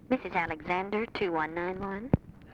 Mrs. Alexander, 2191.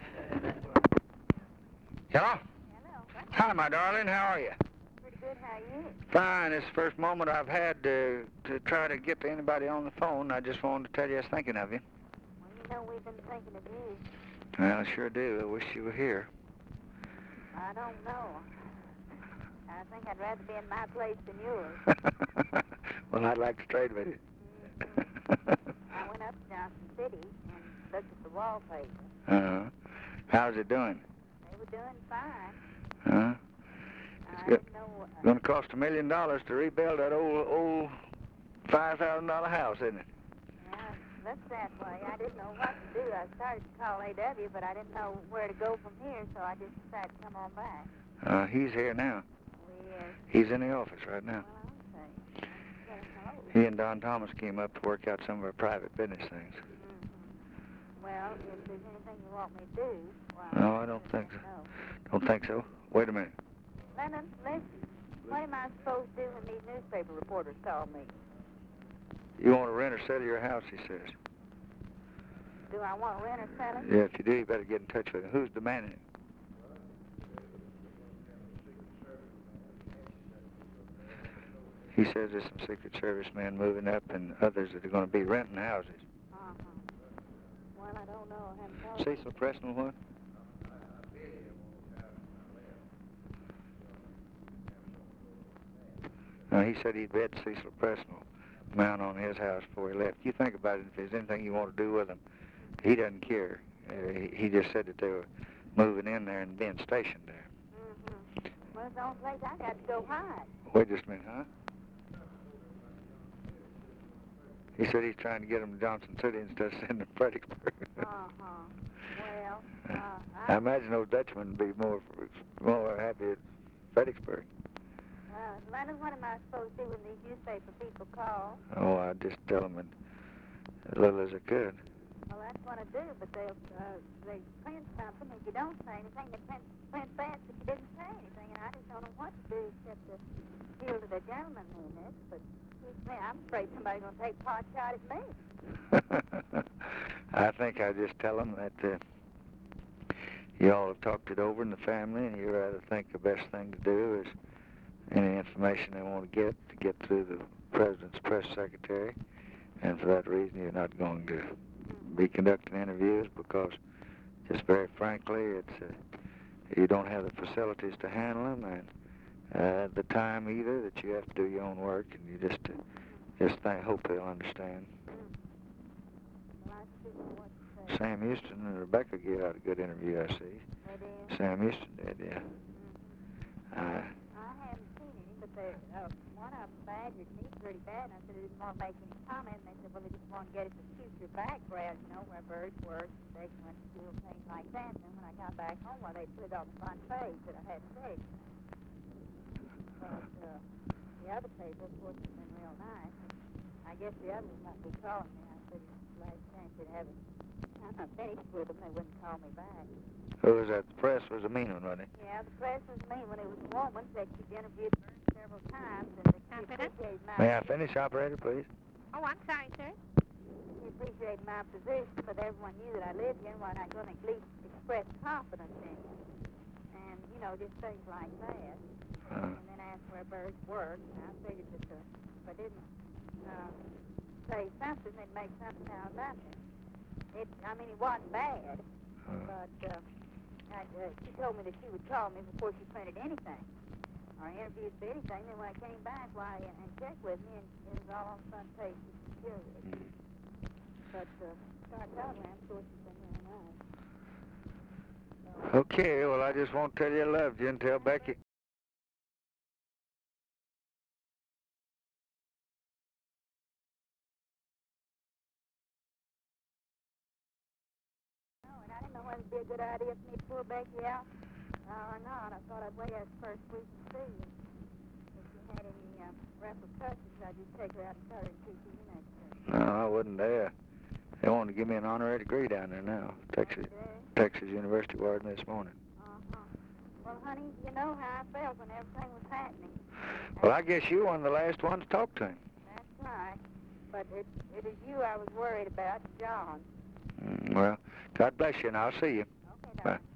Hello? Hello. Hi, my darling. How are you? Pretty good. How are you? Fine. It's the first moment I've had to try to get to anybody on the phone. I just wanted to tell you I was thinking of you. Well, you know we've been thinking of you. Well, I sure do. I wish you were here. I don't know. I think I'd rather be in my place than yours. Well, I'd like to trade with you. I went up to Johnson City and looked at the wallpaper. Uh-huh. How's it doing? They were doing fine. Huh? I didn't know. Going to cost $1 million to rebuild that old $5,000 house, isn't it? Yeah, looks that way. I didn't know what to do. I started to call A.W., but I didn't know where to go from here, so I just decided to come on back. He's here now. Yes. He's in the office right now. Well, I'll say. Hello. He and Don Thomas came up to work out some of our private business things. Well, if there's anything you want me to do, well... No, I don't think so. Don't think so. Wait a minute. Lennon, listen. What am I supposed to do when these newspaper reporters call me? You want to rent or sell your house, he says. Do I want to rent or sell it? Yeah, if you do, you better get in touch with him. Who's demanding it? He says there's some Secret Service men moving up and others that are going to be renting houses. Well, I don't know. I haven't told you. Cecil Preston, what? He said he'd bet Cecil Preston will mount on his house before he left. You think about it, if there's anything you want to do with him, he doesn't care. He just said that they were moving in there and being stationed there. Well, it's the only place I got to go hide. Wait just a minute, huh? He said he's trying to get them to Johnson City instead of sending them to Fredericksburg. Well, I imagine those Dutchmen would be more happy at Fredericksburg. Lennon, what am I supposed to do when these newspaper people call? Oh, I'd just tell them as little as I could. Well, that's what I do, but they print something. If you don't say anything, they print fast that you didn't say anything, and I just don't know what to do except to appeal to the gentleman in this, but I'm afraid somebody's going to take pot shot at me. I think I just tell them that you all have talked it over in the family, and you rather think the best thing to do is any information they want to get through the president's press secretary, and for that reason you're not going to be conducting interviews because, just very frankly, it's you don't have the facilities to handle them, and the time either that you have to do your own work, and you just hope they'll understand. Sam Houston and Rebecca gave out a good interview, I see. They did? Sam Houston did, yeah. I haven't seen any, but one of them badgered me pretty bad, and I said I didn't want to make any comment, and they said, well, they just want to get it to suit your background, you know, where birds work, they went to school, things like that. And then when I got back home, well, they put it on the front page that I had sex. But the other paper, of course, has been real nice. I guess the others won't be calling me. I said it's the last chance they'd have it. I'm finished with them, they wouldn't call me back. Who was that? The press was a mean one, wasn't it? Yeah, the press was mean when it was a woman. They interviewed her several times, and they appreciated my... May I finish, operator, please? Oh, I'm sorry, sir. She appreciated my position, but everyone knew that I lived here, and why not going to at least express confidence in it. And, you know, just things like that. And then ask where birds work. And I figured that if I didn't say something, they'd make something out of nothing. It wasn't bad, but she told me that she would call me before she printed anything or interviewed for anything. Then when I came back, and checked with me, and it was all on the front page. Period. But Star Telegram, of course, has been very nice. So, Okay, well, I just want to tell you I loved you and tell Becky. and I didn't know whether it'd be a good idea for me to pull Becky out or not. I thought I'd wait out the first week and see. If she had any repercussions, I'd just take her out and tell her and keep you next week. No, I wouldn't dare. They want to give me an honorary degree down there now. Texas University wired me this morning. Well, honey, you know how I felt when everything was happening. Well, I guess you were one of the last ones to talk to him. That's right. But it is you I was worried about, John. Well, God bless you, and I'll see you. Okay, Bye. darling.